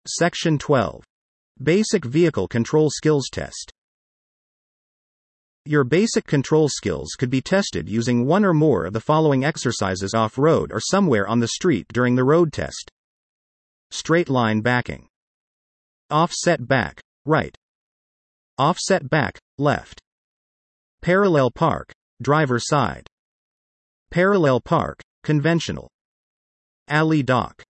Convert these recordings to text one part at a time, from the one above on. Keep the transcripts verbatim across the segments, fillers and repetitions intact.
Section twelve. Basic Vehicle Control Skills Test. Your basic control skills could be tested using one or more of the following exercises off-road or somewhere on the street during the road test. Straight line backing. Offset back, right. Offset back, left. Parallel park, driver side. Parallel park, conventional. Alley dock.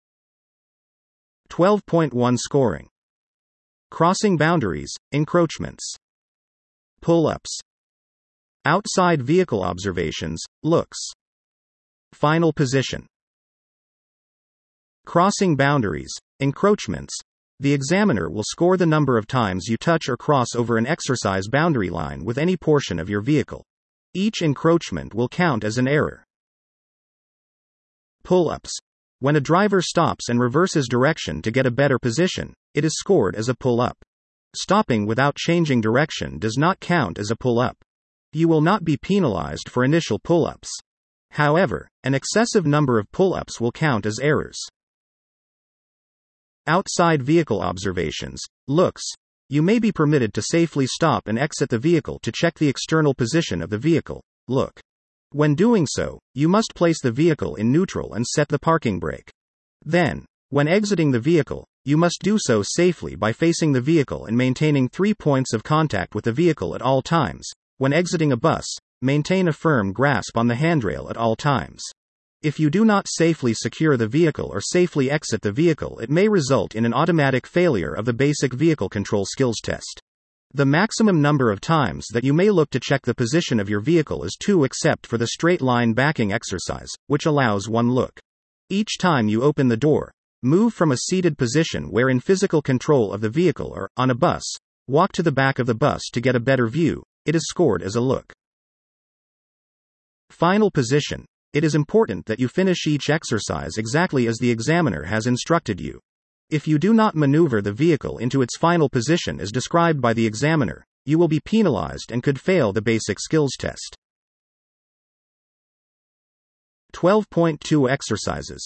twelve point one Scoring. Crossing boundaries, encroachments. Pull-ups. Outside vehicle observations, looks. Final position. Crossing boundaries, encroachments. The examiner will score the number of times you touch or cross over an exercise boundary line with any portion of your vehicle. Each encroachment will count as an error. Pull-ups. When a driver stops and reverses direction to get a better position, it is scored as a pull-up. Stopping without changing direction does not count as a pull-up. You will not be penalized for initial pull-ups. However, an excessive number of pull-ups will count as errors. Outside vehicle observations, looks. You may be permitted to safely stop and exit the vehicle to check the external position of the vehicle, look. When doing so, you must place the vehicle in neutral and set the parking brake. Then, when exiting the vehicle, you must do so safely by facing the vehicle and maintaining three points of contact with the vehicle at all times. When exiting a bus, maintain a firm grasp on the handrail at all times. If you do not safely secure the vehicle or safely exit the vehicle, it may result in an automatic failure of the basic vehicle control skills test. The maximum number of times that you may look to check the position of your vehicle is two, except for the straight line backing exercise, which allows one look. Each time you open the door, move from a seated position where in physical control of the vehicle, or, on a bus, walk to the back of the bus to get a better view, it is scored as a look. Final position. It is important that you finish each exercise exactly as the examiner has instructed you. If you do not maneuver the vehicle into its final position as described by the examiner, you will be penalized and could fail the basic skills test. twelve point two Exercises.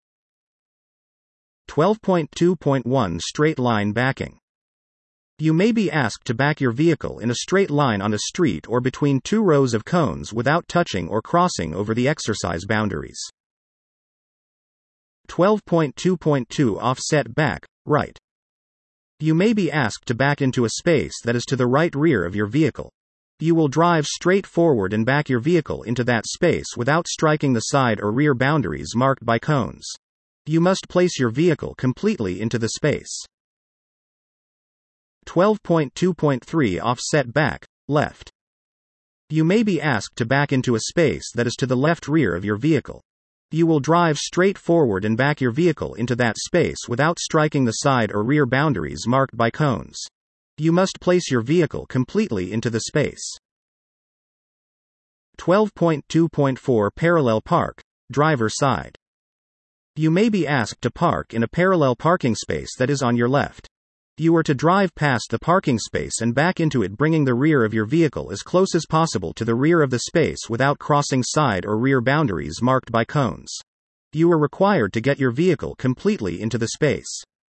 twelve point two point one Straight line backing. You may be asked to back your vehicle in a straight line on a street or between two rows of cones without touching or crossing over the exercise boundaries. twelve point two point two Offset back, right. You may be asked to back into a space that is to the right rear of your vehicle. You will drive straight forward and back your vehicle into that space without striking the side or rear boundaries marked by cones. You must place your vehicle completely into the space. twelve point two point three Offset back, left. You may be asked to back into a space that is to the left rear of your vehicle. You will drive straight forward and back your vehicle into that space without striking the side or rear boundaries marked by cones. You must place your vehicle completely into the space. twelve point two point four Parallel park, driver side. You may be asked to park in a parallel parking space that is on your left. You are to drive past the parking space and back into it, bringing the rear of your vehicle as close as possible to the rear of the space without crossing side or rear boundaries marked by cones. You are required to get your vehicle completely into the space.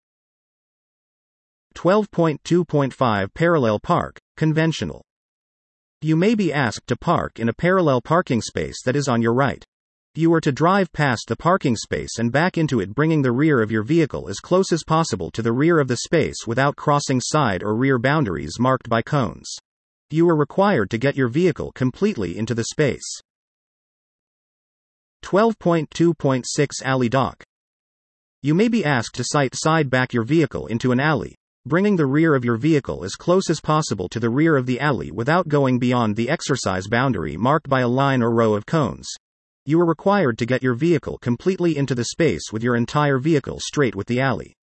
twelve point two point five Parallel park, conventional. You may be asked to park in a parallel parking space that is on your right. You are to drive past the parking space and back into it, bringing the rear of your vehicle as close as possible to the rear of the space without crossing side or rear boundaries marked by cones. You are required to get your vehicle completely into the space. twelve point two point six Alley dock. You may be asked to sight side back your vehicle into an alley, bringing the rear of your vehicle as close as possible to the rear of the alley without going beyond the exercise boundary marked by a line or row of cones. You are required to get your vehicle completely into the space with your entire vehicle straight with the alley.